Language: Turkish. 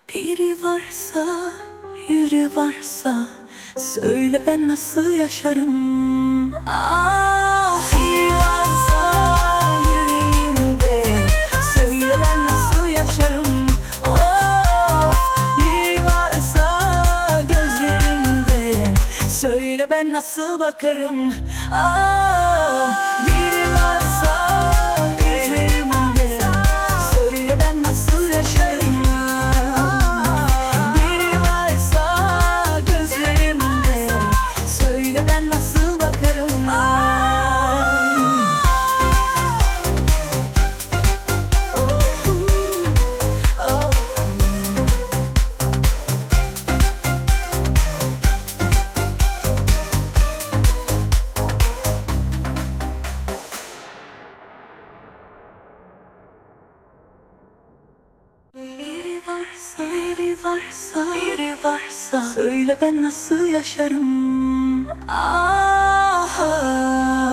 Biri varsa, yürü varsa, söyle ben nasıl yaşarım. Biri varsa yüreğimde, söyle ben nasıl yaşarım. Biri varsa gözlerimde, söyle ben nasıl bakarım. Biri varsa gözlerimde, söyle ben nasıl yaşarım. Biri varsa gözlerimde, söyle ben nasıl bakarım. Biri varsa, biri varsa, biri varsa, söyle ben nasıl yaşarım.